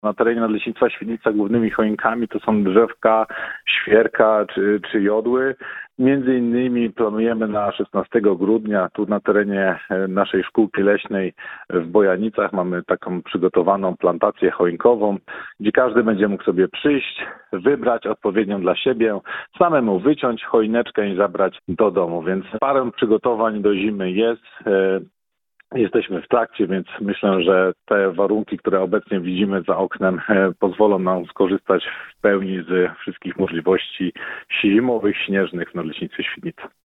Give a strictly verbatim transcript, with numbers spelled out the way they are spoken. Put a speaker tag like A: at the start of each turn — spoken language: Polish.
A: Na terenie Nadleśnictwa Świdnica głównymi choinkami to są drzewka, świerka czy, czy jodły. Między innymi planujemy na szesnastego grudnia tu na terenie naszej szkółki leśnej w Bojanicach mamy taką przygotowaną plantację choinkową, gdzie każdy będzie mógł sobie przyjść, wybrać odpowiednią dla siebie, samemu wyciąć choineczkę i zabrać do domu. Więc parę przygotowań do zimy jest. Jesteśmy w trakcie, więc myślę, że te warunki, które obecnie widzimy za oknem, pozwolą nam skorzystać w pełni z wszystkich możliwości zimowych, śnieżnych w Nadleśnictwie Świdnica.